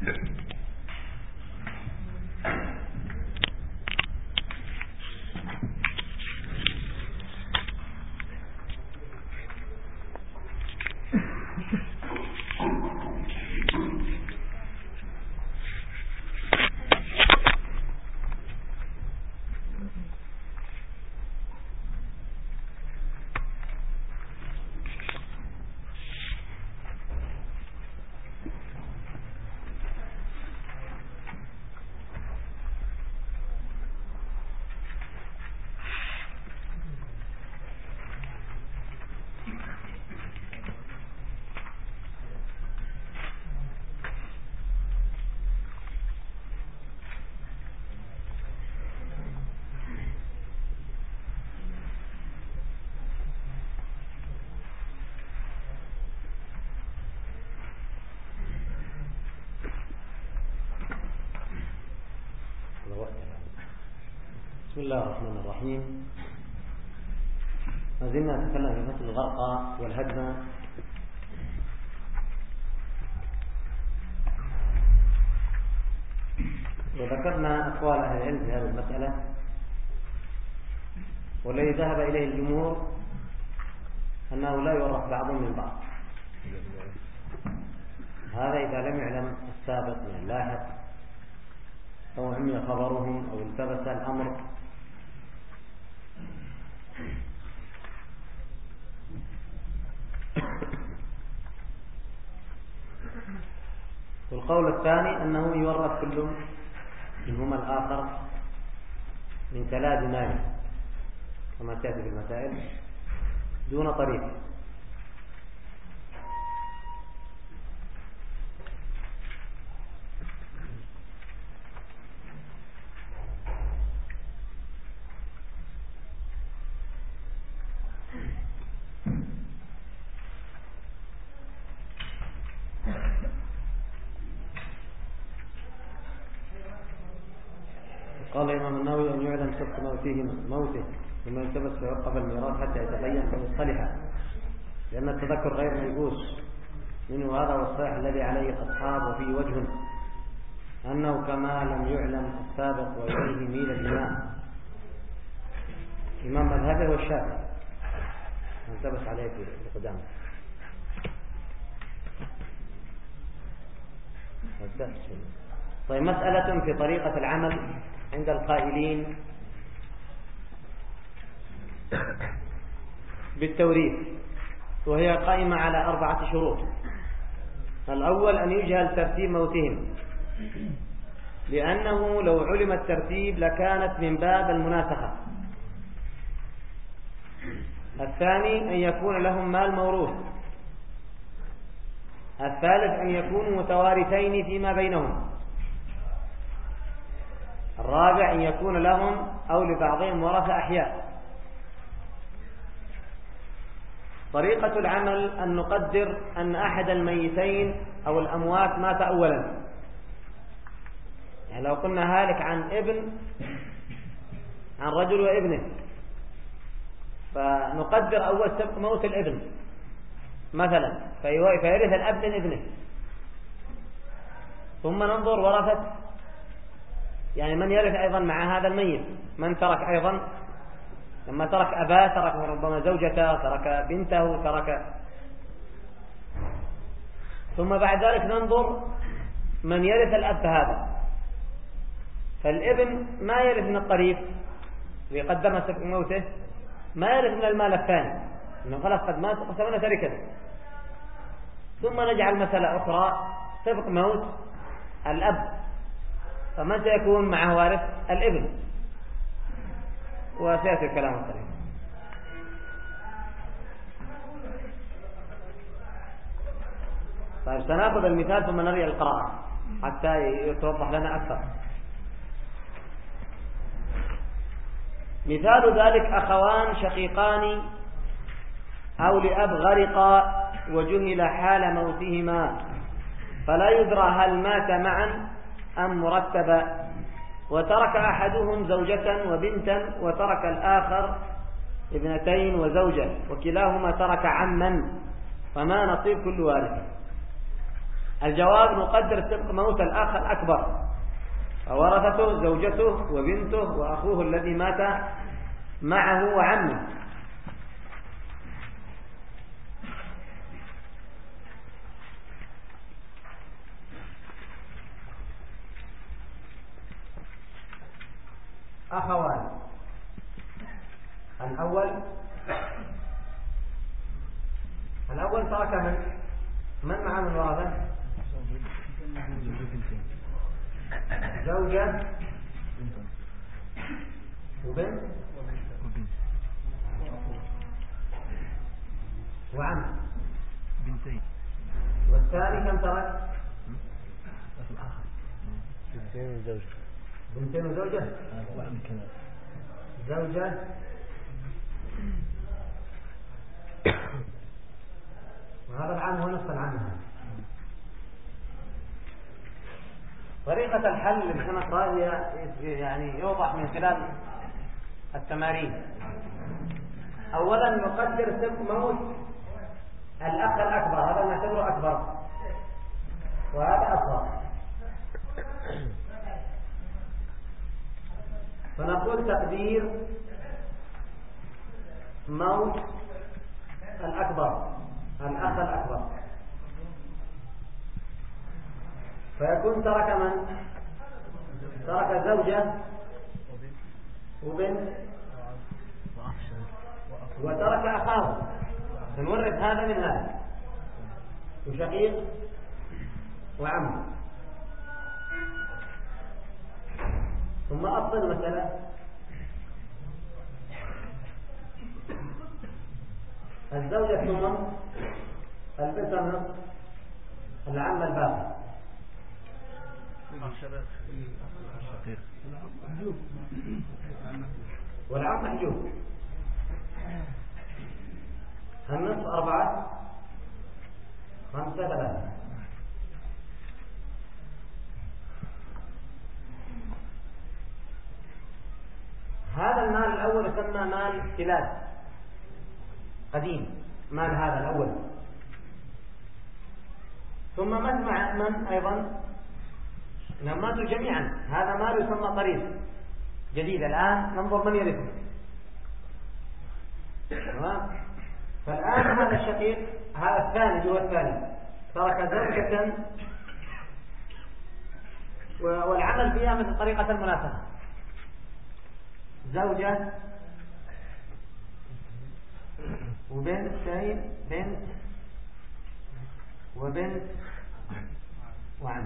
بسم الله الرحمن الرحيم. ما زلنا نتكلم في فصل الغرق والهدم. وذكرنا أقوال أهل العلم في هذه المسألة، والذي ذهب إليه الجمهور أنه لا يورث بعضهم من بعض، هذا إذا لم يعلم السابق من اللاحق أو عمي خبرهم أو التبس الأمر. والقول الثاني أنه يورث كل منهما الآخر من تلاد ماله كما تأتي في المسائل دون طريق. قال الإمام النووي أن يعلم سبق موته ثم يلتبس فيوقف الميراث حتى يتبين فيصطلح، لأن التذكر غير ميؤوس منه، هذا هو الصحيح الذي عليه الأصحاب. وفيه وجه أنه كما لم يعلم السابق وإليه ميل الإمام مذهبه والشافعي يلتبس عليه في القدام. طيب، مسألة في طريقة العمل عند القائلين بالتوريث، وهي قائمة على 4 شروط. الأول أن يجهل ترتيب موتهم، لأنه لو علم الترتيب لكانت من باب المناسخة. الثاني أن يكون لهم مال موروث. الثالث أن يكونوا متوارثين فيما بينهم. الرابع أن يكون لهم أو لبعضهم ورثة أحياء. طريقة العمل أن نقدر أن أحد الميتين أو الأموات مات أولا، يعني لو قلنا هالك عن رجل وابنه، فنقدر أول سبق موت الابن مثلا فيرث الأب من ابنه، ثم ننظر ورثة، يعني من يرث أيضا مع هذا الميت، من ترك أيضا، لما ترك أباه ترك ربما زوجته، ترك بنته، ثم بعد ذلك ننظر من يرث الأب هذا. فالابن ما يرث من القريب اللي قدمها سبق موته، ما يرث من المال الثاني إنه خلاص قد مات وقسمنا تركته. ثم نجعل مسألة أخرى سبق موت الأب، فمن سيكون معه وارث؟ الابن، وسيأتي الكلام الصحيح. طيب، سنأخذ المثال ثم نرجع القراءة حتى يتوضح لنا أكثر. مثال ذلك أخوان شقيقان أو لأب غرقا وجهل حال موتهما، فلا يدرى هل مات معا أم مرتبا، وترك أحدهم زوجة وبنتا وترك الآخر ابنتين وزوجة، وكلاهما ترك عما، فما نصيب كل وارث؟ الجواب نقدر سبق موت الأخ الأكبر، فورثته زوجته وبنته وأخوه الذي مات معه وعمه. أخوان، الأول ترك من مع من ورثه؟ زوجة وبنت وعم بنتين. والثاني كم ترك؟ بنتين وزوجة. زوجة وهذا العام هو نصف العام. طريقة الحل اللي سنقرأ يعني يوضح من خلال التمارين. أولا نقدر سبق موت الأخ الأكبر، هذا نعتبره أكبر وهذا أصغر، فنقول تقدير موت الأكبر الأخ الأكبر، فيكون ترك من؟ ترك زوجة وبنت وترك أخاه، نورث هذا من هذا وشقيق وعم. ثم أصل المسألة الزوجة ثمن، البنت النصف، العم الباقي. والعم محجوب. النصف 4 5 3. هذا المال الأول يسمى مال ثلاث قديم، مال هذا الأول. ثم مجمع من أيضا ماتوا جميعا، هذا مال يسمى طريق جديد. الآن ننظر من يرثه. تمام. فالآن هذا الشقيق، هذا الثاني هو الثاني، ترك زوجة والعمل فيها مثل طريقة المناسبة، زوجة وبنتين، بنت وبنت وعم.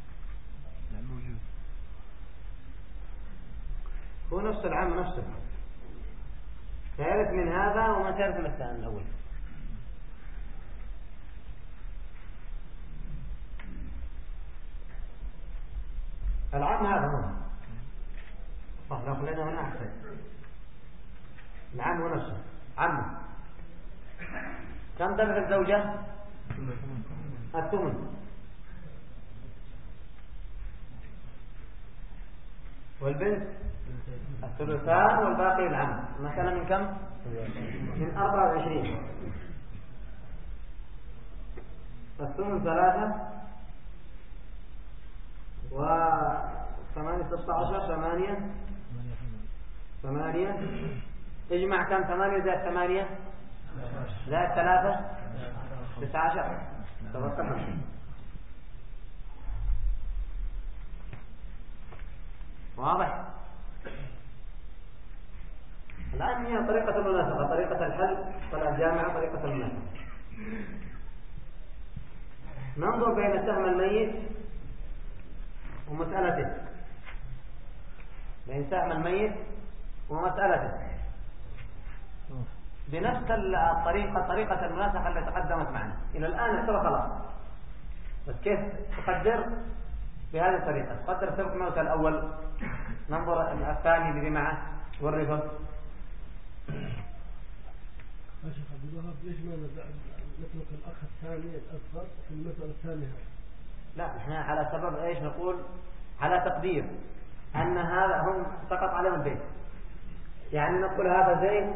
هو نفس العم نفسه، تعرف من هذا وما تعرف من الثاني الأول. العم هذا هو صح، لو خلينا هنا أحسن. العم هو نفسه عم. كم تبع الزوجة؟ الثمن. والبنت الثلثان والباقي العم. مثلا من كم؟ من 24. الثمن 3 و8 16 8. اجمع كم؟ 8 زائد 8 زائد 3 19. تبقى واضح؟ الآن هي طريقة المناسبة، طريقة الحل، طريقة الجامعة، طريقة المناسبة. ننظر بين سهم الميت ومسألته، بين سهم الميت ومسألته بنفس الطريقة، طريقة المناسبة التي تقدمت معنا إلى الآن. استوى خلاص، بس كيف تقدر؟ بهذه الطريقة. تقدر سبق موت الأول، ننظر الثاني الذي معه والرفض. ليش ما نترك الأخ الثاني الأصغر في المسألة الثانية؟ لا، احنا على سبب ايش نقول؟ على تقدير أن هذا هم سقط عليهم البيت، يعني نقول هذا زيد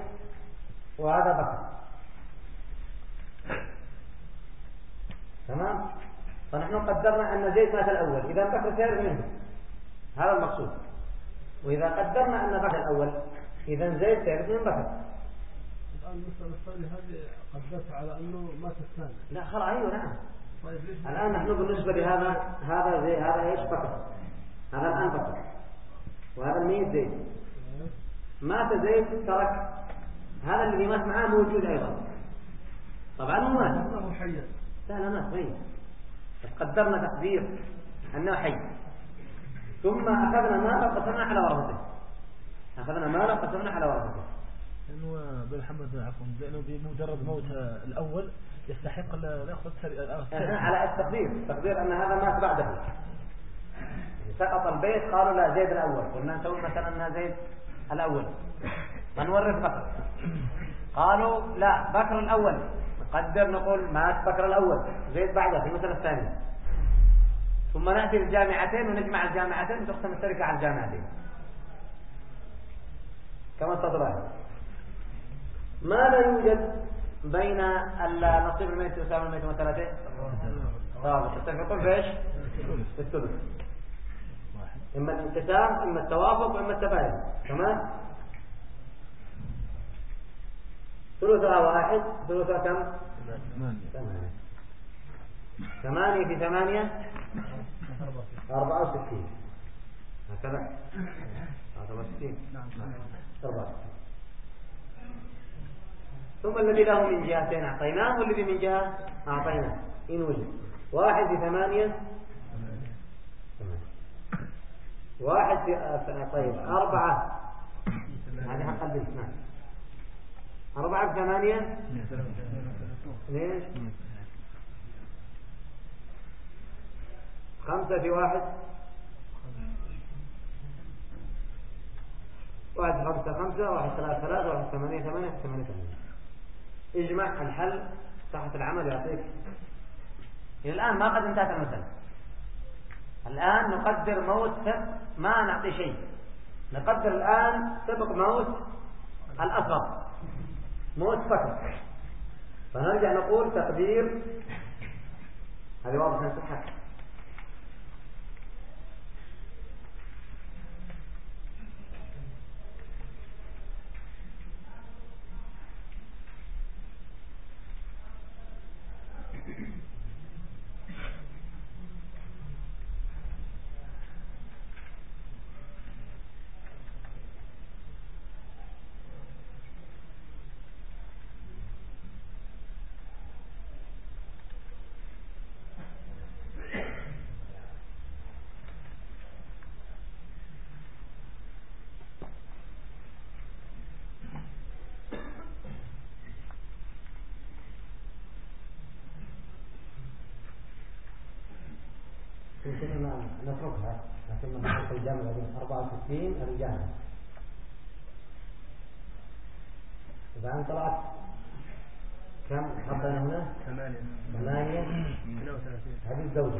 وهذا بكر. تمام. فنحن قدرنا أن زيد مات الأول، إذا بكر ثالث منه، هذا المقصود. وإذا قدرنا أن بكر الأول، إذا زيد ثالث من بكر. الآن المسألة الثانية هذه قدرت على أنه مات الثاني. لا خلاص، أيوه نعم. طيب الآن نحن بالنسبة لهذا هذا إيش بكر؟ هذا الآن بكر، وهذا الميت زيد. مات زيد، ترك هذا الذي مات معاه موجود أيضا. طبعا هو مات. أنه حي. لا مات ميت. قدرنا تقدير أنه حي. ثم أخذنا ماله قسمنا على ورثته. أخذنا ماله قسمنا على ورثته. لأنه بالحمد عفوا، لأنه بمجرد موت الأول يستحق الأخذ على التقدير، تقدير أن هذا مات بعده. سقط البيت، قالوا لا زيد الأول، قلنا نسوي مثلا أنها زيد الأول فنورث بكر. قالوا لا بكر الأول، نقدر نقول مات بكر الأول، زيد بعده في المثل الثاني. ثم نأتي الجامعتين ونجمع الجامعتين وتقسم التركة على الجامعتين كما تطلع. ما لا يوجد بين النصيب الميت وسام الميت وثلاثة تتفقون في ايش؟ في الثلث. اما الانقسام، اما التوافق، واما التباين. تمام. ثلثها واحد، ثلثها كم؟ 8 في 8 64 هكذا. 64 64. ثم الذي له من جهتين أعطيناه، والذي من جهة أعطيناه إن وجد. 1 في 8 1 في طيب 4 هذه حق البنت. نعم 4 في 8 ليش 5 في 1 1 5 5 1 3 3 1 8 8 8 8. اجمع الحل صحة العمل يعطيك. إلى الآن ما قد انتهت المسألة. الآن نقدر موت ما نعطي شيء، نقدر الآن سبق موت الأصغر، موت فكر. فنرجع نقول تقدير. هذه واضح نصحك. يمكننا نتركها، لكن نترك الجامعة بين 64 الجامعة. إذا أن طلعت كم حطينا هنا؟ 8 هذه الزوجة.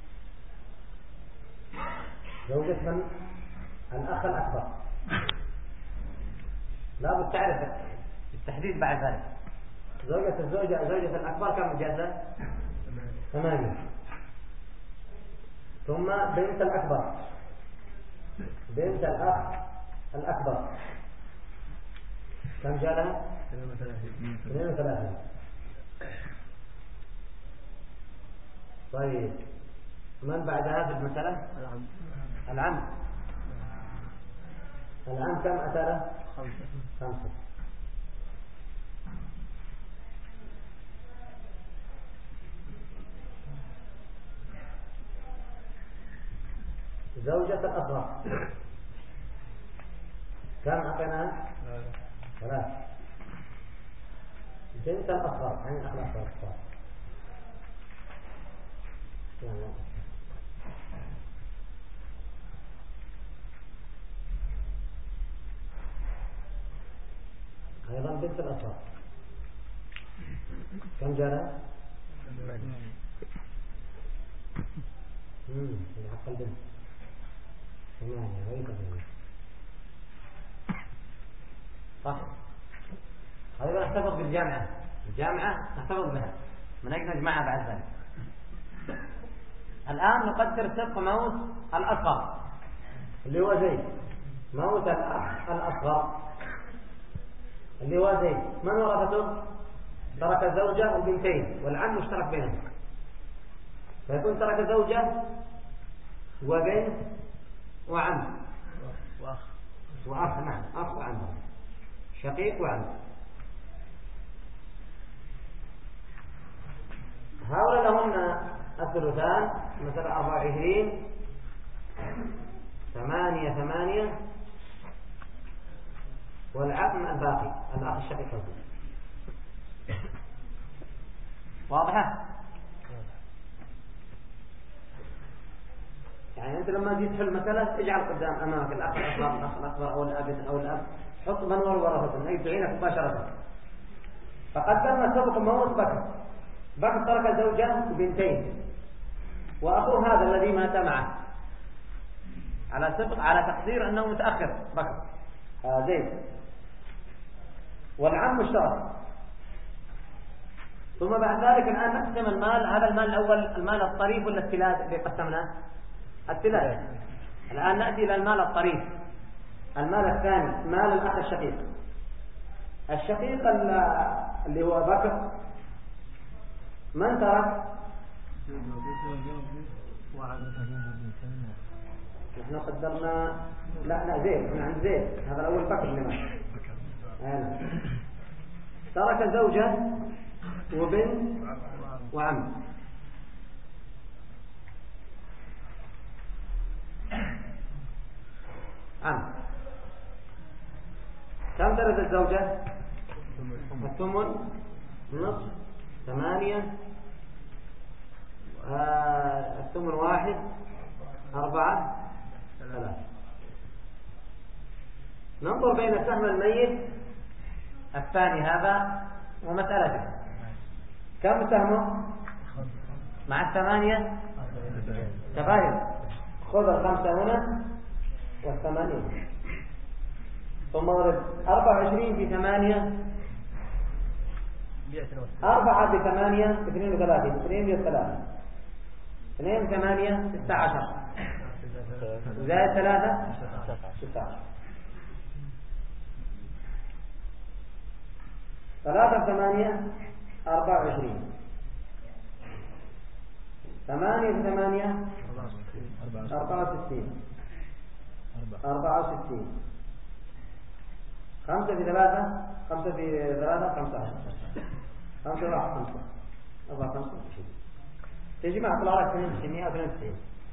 زوجة من؟ الأخ الأكبر. لا بد تعرف التحديد بعد ذلك. زوجة الأكبر كم جازة؟ 8. ثم بنت الأكبر، بنت الأخ الأكبر كم جالها؟ 32. طيب من بعدها في المسألة؟ العم. العم كم أتى له؟ 5. زوجة الأصغر كم أعطيناها؟ 3. بنت الأصغر يعني الأخ الأصغر أيضا بنت الأصغر كم جاء؟ 8. في حق البنت 8 صح. هذا نحتفظ بالجامعة، الجامعة نحتفظ بها من أجل نجمعها بعد ذلك. الآن نقدر سبق موت الأصغر اللي هو زيد، موت الأخ الأصغر اللي هو زيد، من ورثته؟ ترك زوجة وبنتين والعم مشترك بينهم، فيكون ترك زوجة وبنت وعم وأخ. نعم، أخ وعم، شقيق وعم. هؤلاء لهن الثلثان، مثلا 24 8 والعم الباقي الأخ الشقيق. واضحة؟ يعني أنت لما تجي تحل مسألة اجعل قدام أمامك الأخ الأكبر أو الأب أو الأب، حط من ورثته أي تعينك مباشرة. فقدرنا سبق موت بكر ترك زوجة وبنتين وأخوه هذا الذي مات معه على سبق، على تقدير أنه متأخر بكر زيد، والعم مشترك. ثم بعد ذلك الآن نقسم المال. هذا المال الأول المال الطريف ولا التلاد اللي قسمناه؟ التلاد. الآن نأتي إلى المال الطريف. المال الثاني مال الأخ الشقيق. الشقيق اللي هو بكر من ترك؟ نحن قدرنا لا زيد، احنا عند زيد، هذا الأول بكر اللي مات. ترك زوجة وبنت وعم. كم ترث الزوجة؟ الثمن، نصف، 8 الثمن 1 4 3. ننظر بين سهم الميت الثاني هذا ومسألته، كم سهمه؟ مع 8 تغير، خذ 5 هنا و8 ثم ضرب 24 في 8 4 في 8 32 2 في 3 2 8 16 زائد 3 16 3 في 8 24 8 في 8 64 5 في 3 5 في 3 15 5 راح 5 4 5 تجي مع طلع لك 192.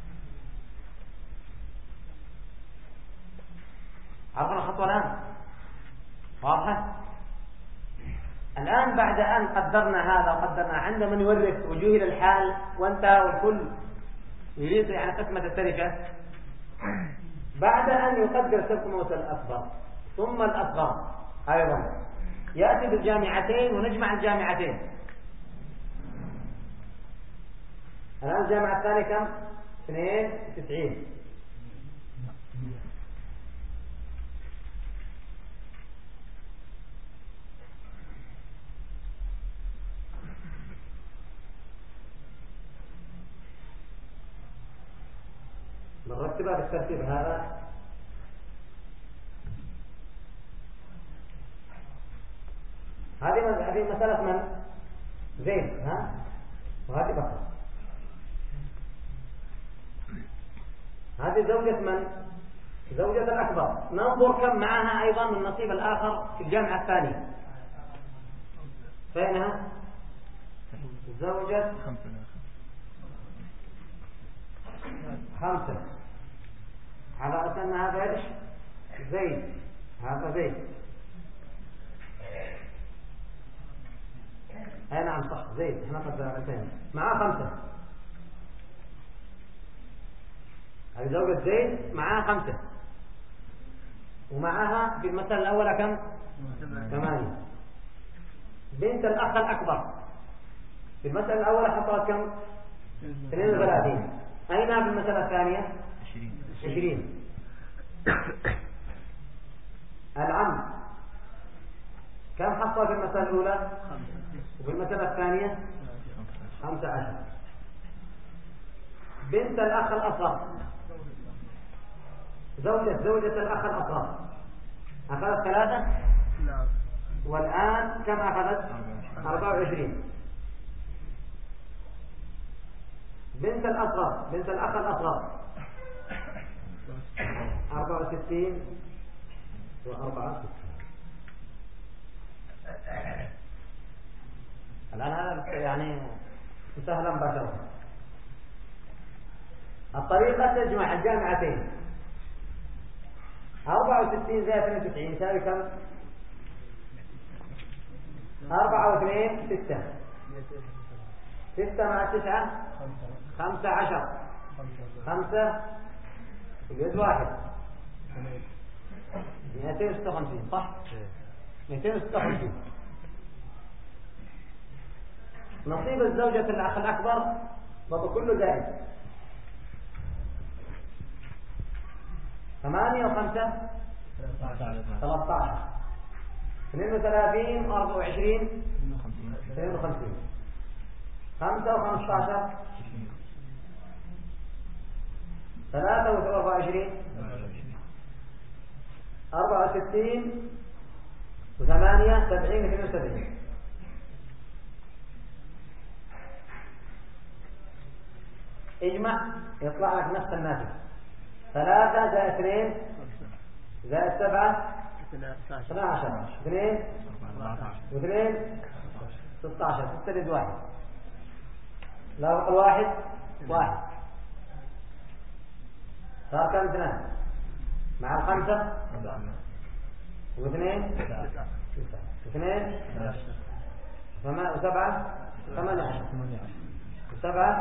عرفنا الخطوة الآن واضحة؟ الآن بعد أن قدرنا هذا وقدرنا عندما نورث وجوه إلى الحال وانتهى والكل يريد يعني قسمة التركة، بعد أن يقدر سبق موت الأكبر ثم الأصغر أيضا يأتي بالجامعتين ونجمع الجامعتين. الآن الجامعة الثانية كم؟ 92. نرتبها بالترتيب هذا. هذه مسألة من؟ زيد، وهذه بكر. هذه زوجة من؟ زوجة الأكبر. ننظر كم معها أيضا من النصيب الآخر في الجامعة الثانية. فإنها زوجة 5 على أساس أن هذا إيش؟ زيد، هذا زيد. نعم صح زيد، احنا قدرنا الاثنين معاه 5. هذه زوجة زيد معاها 5 ومعاها في المثل الأول كم؟ 8. بنت الأخ الأكبر في المثل الأول حصلت كم؟ 32. أين في المسألة الثانية؟ 20. العم كم حصل في المسألة الأولى؟ وفي المسألة الثانية 15. بنت الأخ الأصغر، زوجة الأخ الأصغر أخذت 3. نعم. والآن كم أخذت؟ 24. بنت الأخ الأصغر 64 و64. الآن هذا يعني سهلا بشرا. الطريقة تجمع الجامعتين. 64 زائد 92 يساوي كم؟ 4 و2 6. 6 مع 9 15. 5 يجوز 1 256 صح؟ 256. نصيب الزوجة الأخ الأكبر ضرب كله زائد 8 و5 13. 32 و24 52. 5 و15 3 و24 64 و8 70 72. اجمع يطلع لك نفس الناتج. 3 زائد 2 زائد 7 12. 2 و2 16. 6 زائد 1 لا بقى 1 صار كم؟ 2 مع 5 و2 2 و7 18 و7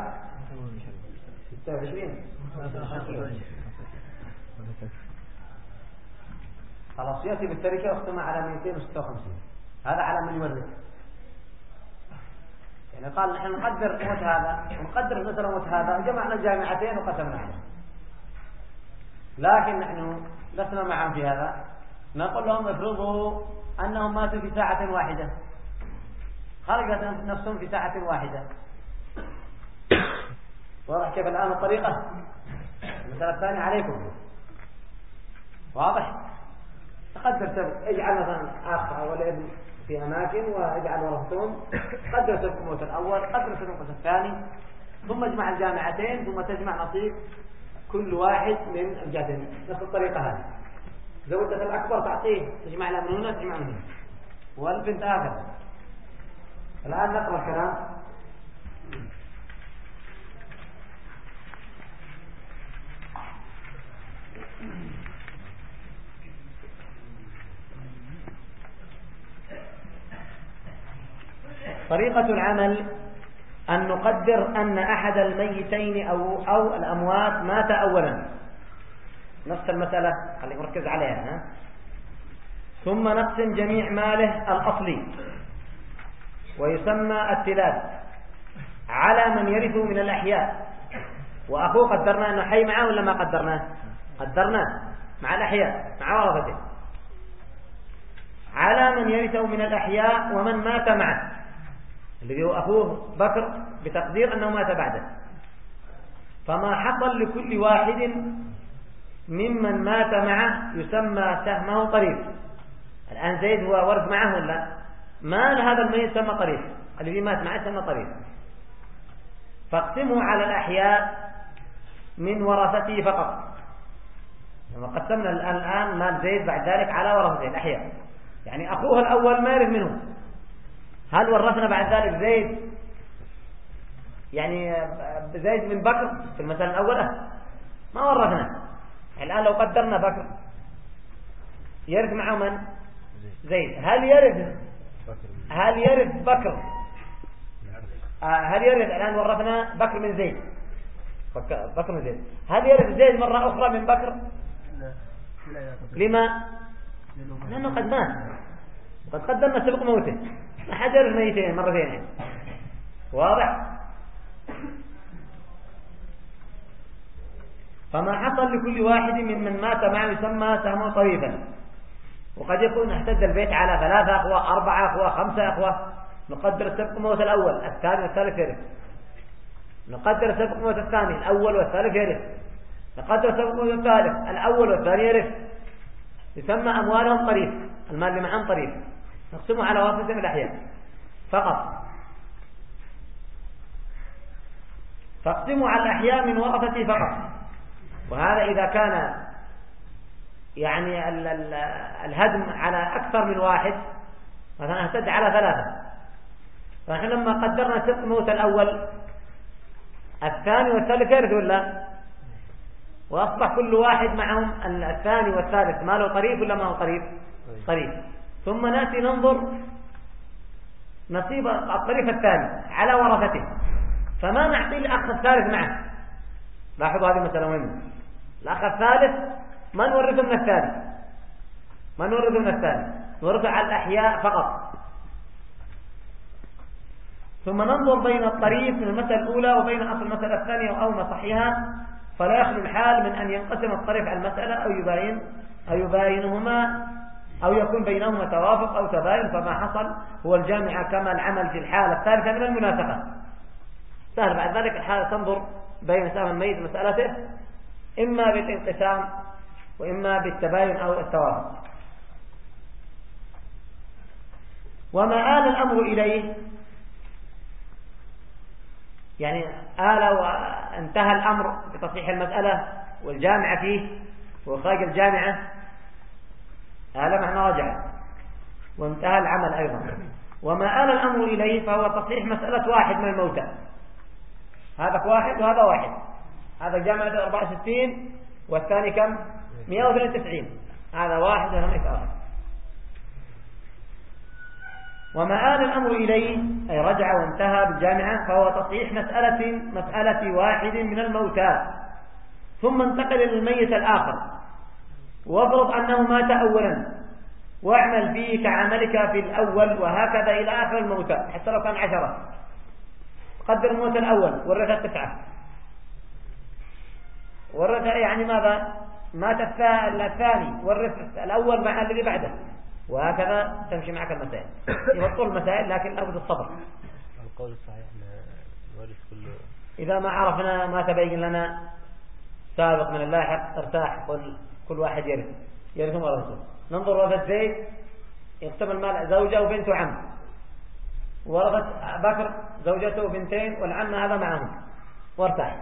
26. خلاص يأتي بالتركة واختم على 256. هذا على من يورث. يعني قال نحن نقدر قوة هذا ونقدر مثلا قوة هذا وجمعنا الجامعتين وقسمنا عليه. لكن نحن لسنا معهم في هذا. نقول لهم افرضوا أنهم ماتوا في ساعة واحدة، خرجت نفسهم في ساعة واحدة. واضح كيف الآن الطريقة؟ المسألة الثانية عليكم واضح. تقدر اجعل مثلا أخ أو ابن في أماكن واجعل ورثتهم، قدر سبق موت الأول، قدر سبق موت الثاني، ثم اجمع الجامعتين، ثم تجمع نصيب كل واحد من الجهتين. نفس الطريقة هذه. زوجة الأكبر تعطيه، تجمع لها من هنا تجمع من هنا، والبنت آخر. الآن نقرأ الكلام. طريقة العمل أن نقدر أن أحد الميتين أو الأموات مات أولا، نفس المسألة خليك مركز عليها. ثم نقسم جميع ماله الأصلي ويسمى التلاد على من يرثه من الأحياء. وأخوه قدرنا أنه حي معه ولا ما قدرناه؟ قدرناه مع الأحياء مع ورثته. على من يرثه من الأحياء ومن مات معه، الذي هو أخوه بكر بتقدير أنه مات بعده. فما حصل لكل واحد ممن مات معه يسمى سهمه طريف. الآن زيد هو ورث معه ولا مال هذا الميت يسمى طريف، الذي مات معه يسمى طريف. فاقسمه على الأحياء من ورثته فقط. لما قسمنا الآن مال زيد بعد ذلك على ورثته الأحياء، يعني أخوه الأول ما يرث منه. هل ورثنا بعد ذلك زيد يعني زيد من بكر في المثال الأولى؟ ما ورثنا. الآن لو قدرنا بكر يرث معه من؟ زيد. هل يرث بكر؟ هل يرث الآن ورثنا بكر من زيد؟ بكر من زيد. هل يرث زيد مرة أخرى من بكر؟ لما؟ لأنه قد مات، قد قدمنا سبق موته، ما حد يرث ميتين مرتين يعني. واضح؟ فما حصل لكل واحد ممن مات معه يسمى سهمه طريفا. وقد يكون احتد البيت على 3 أخوة 4 أخوة 5 أخوة، نقدر سبق موت الأول الثاني والثالث يرث. نقدر سبق موت الثاني، الأول والثالث يرث. نقدر سبق موت الثالث، الأول والثاني يرث. يسمى أموالهم طريف، المال اللي معهم طريف، نقسمه على ورثة الأحياء فقط. فاقسموا على الأحياء من ورثته فقط. وهذا إذا كان يعني الهدم على أكثر من واحد، مثلا اهتد على 3، فنحن لما قدرنا سبق موت الأول الثاني والثالث يرث ولا، وأصبح كل واحد معهم الثاني والثالث ما له طريف ولا ما هو طريف؟ طريف. ثم نأتي ننظر نصيب الطريف الثاني على ورثته، فما نعطي الأخ الثالث معه. لاحظوا هذه مسألة مهمة. الأخ الثالث ما نورثه من الثاني، ما نورثه من الثاني، نورثه على الأحياء فقط. ثم ننظر بين الطريف من المسألة الأولى وبين أصل المسألة الثانية أو مصحها، فلا يخلو الحال من أن ينقسم الطريف على المسألة أو يباينهما أو يكون بينهما توافق أو تباين. فما حصل هو الجامع كما العمل في الحالة الثالثة من المناسخة. سهل بعد ذلك الحالة تنظر بين سهم الميت مسألته إما بالانقسام وإما بالتباين أو التوافق. وما آل الأمر إليه، يعني آل وانتهى الأمر بتصحيح المسألة والجامعة فيه وخارج الجامعة، آل معنى رجع، وانتهى العمل أيضا. وما آل الأمر إليه فهو تصحيح مسألة واحد من الموتى. هذا واحد وهذا واحد، هذا جامعة 64 والثاني كم 192، هذا واحد وهذا آخر. وما آل الأمر إليه أي رجع وانتهى بالجامعة فهو تصحيح مسألة واحد من الموتى، ثم انتقل للميت الآخر. وافرض أنه مات أولا واعمل فيه كعملك في الأول، وهكذا إلى آخر الموتى حتى لو كان 10. قدر الموت الأول ورث 9، ورث يعني ماذا؟ مات الثاني ورث الأول مع الذي بعده، وهكذا تمشي معك المسائل. يبطل المسائل لكن لابد الصبر. القول الصحيح نورث كله. إذا ما عرفنا ما تبين لنا سابق من اللاحق ارتاح، قل كل واحد يرث ورثه. ننظر ورثة زيد يقسم المال زوجة وبنت وعم، ورثة بكر زوجته وبنتين والعم هذا معهم، وارتاح.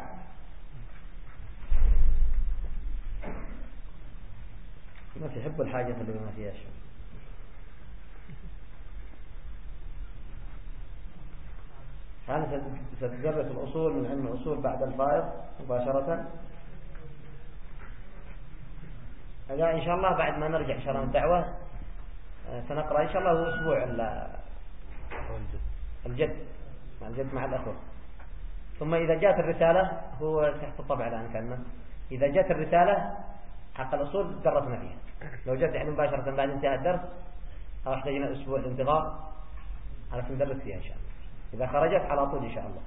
ما تحب الحاجة اللي ما فيها شيء. هل ستدرس الأصول من علم الأصول بعد الفائض مباشرة؟ إن شاء الله بعد ما نرجع إن شاء الله من الدعوة سنقرأ إن شاء الله هو أسبوع الجد مع الأخوة. ثم إذا جاءت الرسالة هو تحت الطبع الآن كأنه إذا جاءت الرسالة حق الأصول درسنا فيها. لو جاءت يعني مباشرة بعد انتهاء الدرس أو احتاجنا أسبوع الانتظار على ندرس فيها إن شاء الله. إذا خرجت على طول إن شاء الله.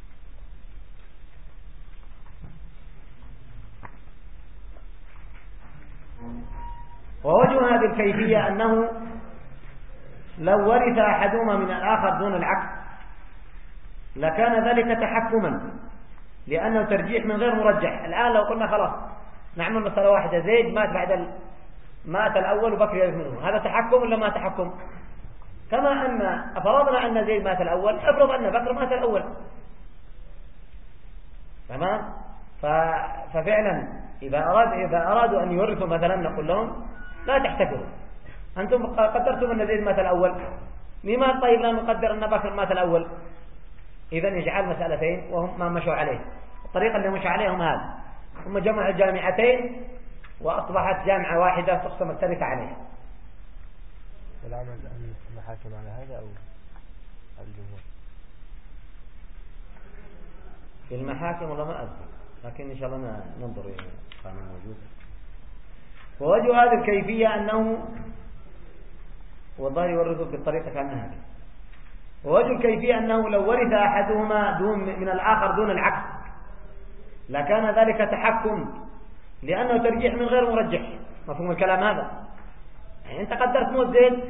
ووجه هذه الكيفية أنه لو ورث أحدهما من الآخر دون العقد لكان ذلك تحكما، لأنه ترجيح من غير مرجح. الآن لو قلنا خلاص نعمل مسألة واحدة، زيد مات مات الأول وبكر يرث منه، هذا تحكم ولا ما تحكم؟ كما أن أفرضنا أن زيد مات الأول، أفرض أن بكر مات الأول، تمام؟ ففعلا إذا أرادوا أن يورثوا مثلا نقول لهم لا تحتكروا، أنتم قدرتم أن زيد مات الأول، لما طيب لا نقدر أن بكر مات الأول؟ إذا يجعل مسألتين وهم ما مشوا عليه. الطريقة اللي مشوا عليهم هذا، هم جمعوا الجامعتين وأصبحت جامعة واحدة تقسم التركة عليها. والعمل أن المحاكم على هذا أو الجمهور؟ في المحاكم والله ما أذكر، لكن إن شاء الله ننظر يعني قانون موجود. ووجه هذه الكيفية أنه والله يورثه بالطريقة كأنها هذه. ووجه الكيفية أنه لو ورث أحدهما من الآخر دون العكس لكان ذلك تحكم، لأنه ترجيح من غير مرجح. مفهوم الكلام هذا؟ يعني أنت قدرت موت زيد،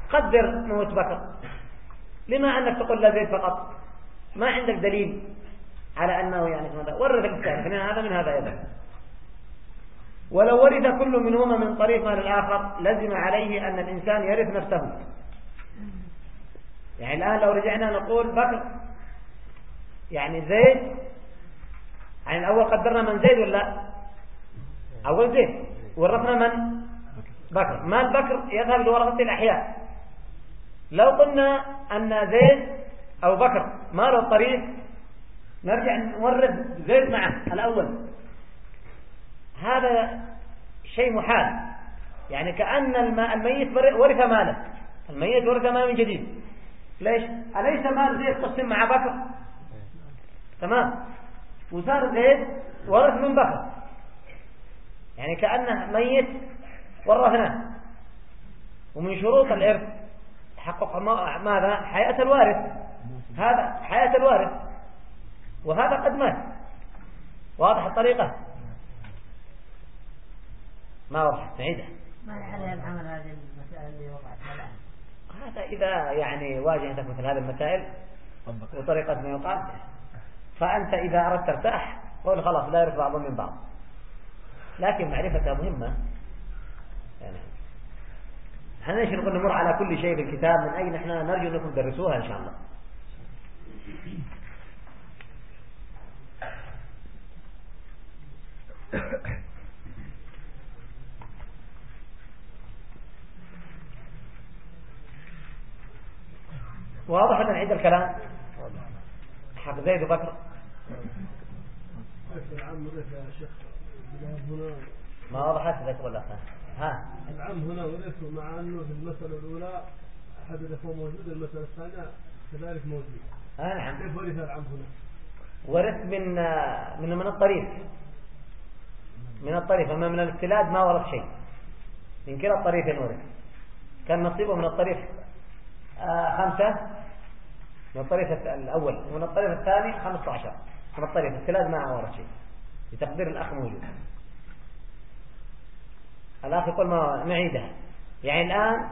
قدر موت بكر، لما أنك تقول لا زيد فقط؟ ما عندك دليل على أنه يعني ورث الثاني من هذا من هذا أيضا. ولو ورث كل منهما من طريق مال الآخر لزم عليه أن الإنسان يرث نفسه. يعني الآن لو رجعنا نقول بكر يعني زيد، يعني الأول قدرنا من زيد ولا أول زيد، ورثنا من بكر. مال بكر يذهب لورثة الأحياء. لو قلنا أن زيد أو بكر ماله الطريق نرجع نورث زيد معه الأول، هذا شيء محال. يعني كأن الميت ورث ماله، الميت ورث ماله من جديد. ليش؟ أليس مال زيد قسم مع بكر؟ تمام، وصار زيد ورث من بكر، يعني كأنه ميت ورثناه. ومن شروط الإرث تحقق ماذا؟ حياة الوارث. هذا حياة الوارث وهذا قد مات. واضح الطريقة؟ ما واضح سعيدة؟ ما عليها العمل هذه المسائل اللي وضعتها الآن. هذا إذا يعني واجهتك مثل هذه المسائل وطريقة ما يقال، فأنت إذا أردت ترتاح قول خلاص لا يرث بعضهم من بعض. لكن معرفتها مهمة. يعني احنا ليش نقول نمر على كل شيء في الكتاب من أين احنا نرجو أنكم تدرسوها إن شاء الله. واضح أن نعيد الكلام حق زيد وبكر. ما وضحت ذلك ولا ها؟ العم هنا ورثه مع أنه في المسألة الأولى أحد الأخوة موجود، المسألة الثانية كذلك موجود. نعم. كيف ورث العم هنا؟ ورث من الطريف، من الطريف، أما من الاستلاد ما ورث شيء. من كلا الطريفين ورث. كان نصيبه من الطريف 5 من الطريف الأول، ومن الطريف الثاني 15 من الطريف الثلاث ما ورث شيء بتقدير الأخ موجود. الأخ يقول ما نعيدها. يعني الآن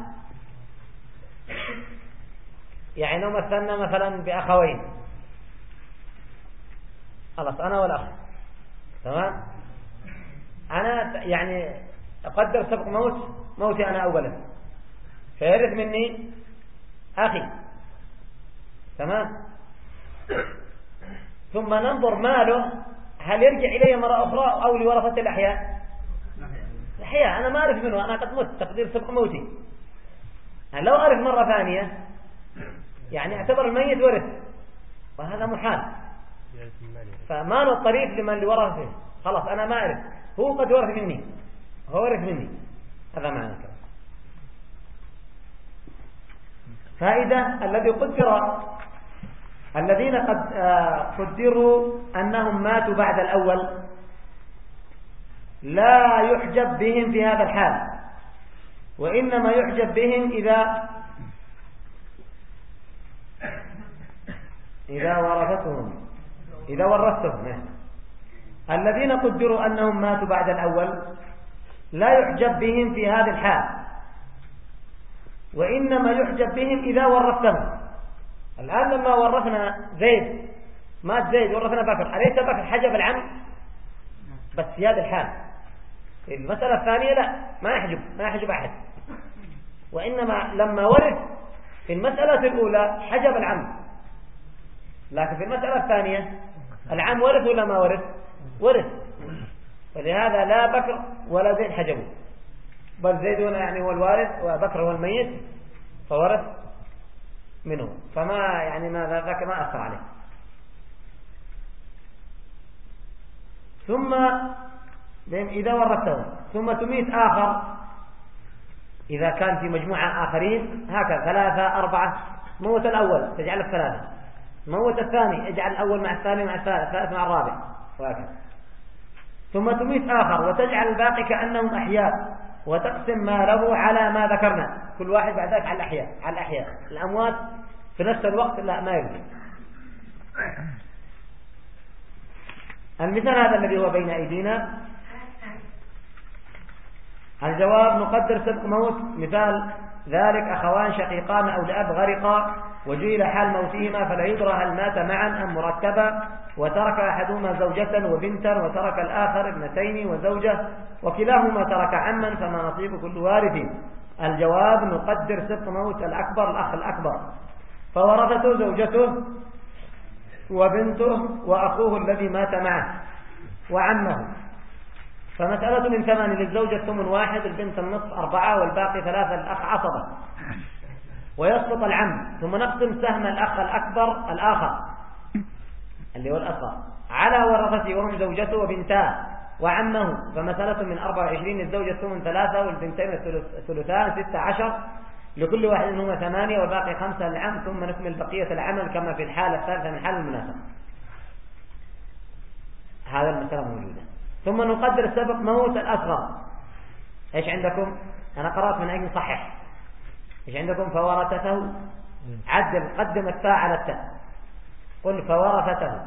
يعني لو مثلنا مثلا بأخوين، خلاص أنا والأخ تمام، أنا يعني أقدر سبق موتي أنا أولا، فيرث مني أخي تمام، ثم ننظر ماله هل يرجع إلي مرة أخرى أو لورثة الأحياء. الأحياء أنا ما أعرف منه، أنا قد مت تقدير سبق موتي. أنا لو أعرف مرة ثانية يعني اعتبر الميت ورث، وهذا محال. فمال الطريق لمن لورثه خلاص أنا ما أعرف، هو قد ورث مني، هو ورث مني، هذا معنى كده. فإذا الذين قد قدروا أنهم ماتوا بعد الأول لا يحجب بهم في هذا الحال، وإنما يحجب بهم إذا ورثتهم. الذين قدروا أنهم ماتوا بعد الأول لا يحجب بهم في هذا الحال، وإنما يحجب بهم إذا ورثتهم. الآن لما ورثنا زيد، مات زيد ورثنا بكر، أليس بكر حجب العم بس في هذا الحال؟ المسألة الثانية لا، ما يحجب أحد، وإنما لما ورث في المسألة الأولى حجب العم، لكن في المسألة الثانية العم ورث ولا ما ورث، ولهذا لا بكر ولا زيد حجبوا، بل زيد هنا يعني هو الوارث وبكر هو الميت فورث منه، فما يعني ما ذاك ما أثر عليه. ثم إذا ورثته ثم تميت آخر، إذا كان في مجموعة آخرين هكذا 3 4، موت الأول تجعل 3، موت الثاني اجعل الأول مع الثاني مع الثالث مع الرابع، وهكذا. ثم تميت آخر وتجعل الباقي كأنهم أحياء، وتقسم ماله على ما ذكرنا، كل واحد بعد ذلك على الأحياء. الأموات في نفس الوقت لا، ما يوجد. المثال هذا الذي هو بين أيدينا، الجواب نقدر سبق موت. مثال ذلك أخوان شقيقان أو لأب غرقا وجهل حال موتهما فلا يدرى هل مات معا أم مرتبا، وترك أحدهما زوجة وبنتا وترك الآخر ابنتين وزوجة وكلاهما ترك عما، فما نصيب كل وارث؟ الجواب: نقدر سبق موت الأكبر الأخ الأكبر، فورثته زوجته وبنته وأخوه الذي مات معه وعمه، فمسألة من 8 للزوجة 8 1، البنت النصف 4 والباقي 3 الأخ عصبة، ويسقط العم. ثم نقسم سهم الأخ الأكبر الآخر اللي هو الأصغر على ورثته وهم زوجته وبنتاه وعمه، فمسألة من 24 للزوجة 8 3 والبنتين الثلثان 16، لكل واحد منهما 8 والباقي 5 للعم. ثم نكمل بقية العمل كما في الحالة الثالثة من حال المناسبة. هذا المسألة موجودة. ثم نقدر سبق موت الأصغر. ايش عندكم؟ أنا قرأت من أجل صحيح. ايش عندكم؟ فورثته. عدل، قدم التاء على التاء، قل فورثته.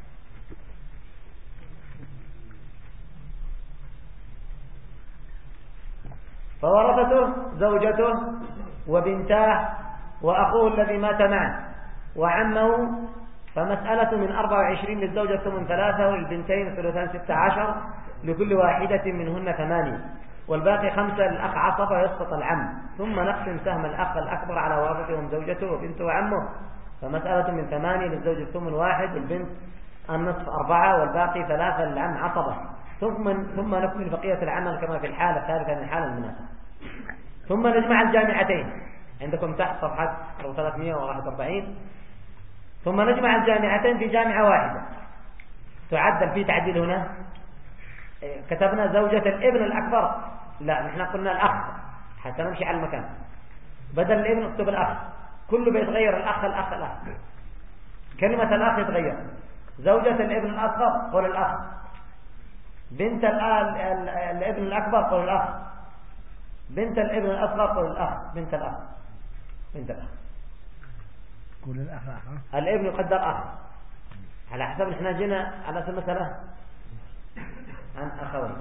فورثته زوجته وبنتاه وأخوه الذي مات معه وعمه، فمسألة من 24 للزوجة 8 3 والبنتين ثلثان 16، لكل واحدة منهن 8 والباقي 5 للأخ عصبة يسقط العم. ثم نقسم سهم الأخ الأكبر على ورثتهم زوجته وبنته وعمه، فمسألة من 8 للزوجة 8 1 والبنت النصف 4 والباقي 3 للعم عصبة. ثم نكمل بقية العمل كما في الحالة الثالثة من حال المناسبة. ثم نجمع الجامعتين، عندكم تحت صفحة 341. ثم نجمع الجامعتين في جامعة واحدة. تعدل في تعديل هنا، كتبنا زوجة الابن الأكبر، لا نحن قلنا الأخ حتى نمشي على المكان، بدل الابن اكتب الأخ، كله بيتغير الأخ الأخ الأخ، كلمة الأخ يتغير. زوجة الابن الأصغر قول الأخ، بنت الابن الأكبر قول الأخ، بنت الابن الأصغر قول الأخ، بنت الأخ، بنت الأخ قول الأخ. الابن يقدر أخ على حسب احنا جينا على اسم مسألة عن أخوين.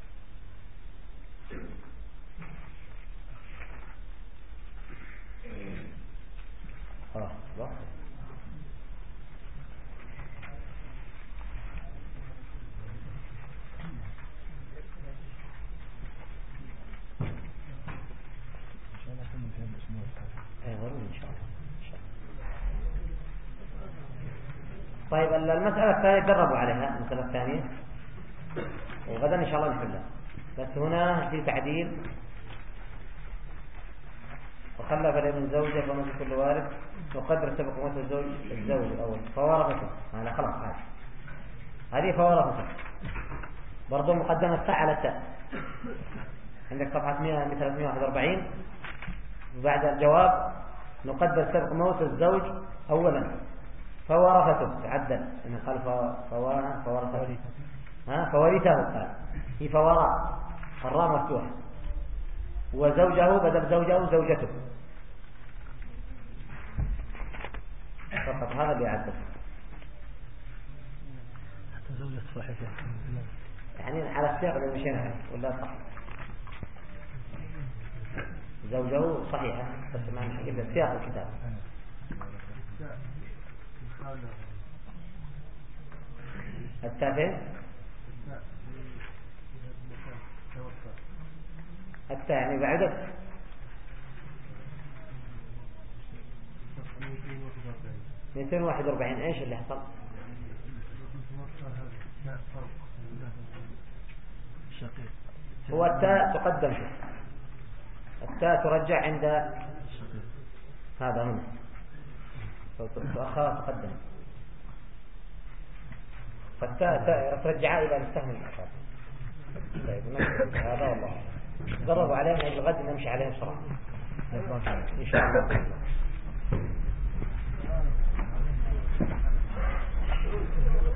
خلاص طيب المسألة الثانية تدربوا عليها، المسألة الثانية وغدا إن شاء الله نحلها، بس هنا في تعديل. وخلف الابن زوجة فمثل كل وارث وقدر سبق موت الزوج الأول فورثته. هذا خلاص هذه فورثته برضو مقدمة التاء على التاء. عندك صفحة 341 وبعد الجواب نقدر سبق موت الزوج أولا فورثته، تعدل إنه قال فورثته فورثه، قال هي فورا الراء مفتوح، وزوجه بدل زوجه زوجته فقط، هذا اللي يعدل. حتى زوجة صحيحة يعني على السياق اللي مشينا عليه ولا صح؟ زوجه صحيحة بس ما نحكي سياق الكتاب. التاء التاء يعني بعدك 241. ايش اللي حصل؟ هو التاء تقدم، التاء ترجع عند هذا هنا تؤخر تقدم، فالتاء ترجع إلى مستهم الأخر. طيب هذا والله جربوا عليهم أجل غد نمشي عليهم بسرعة إن شاء الله.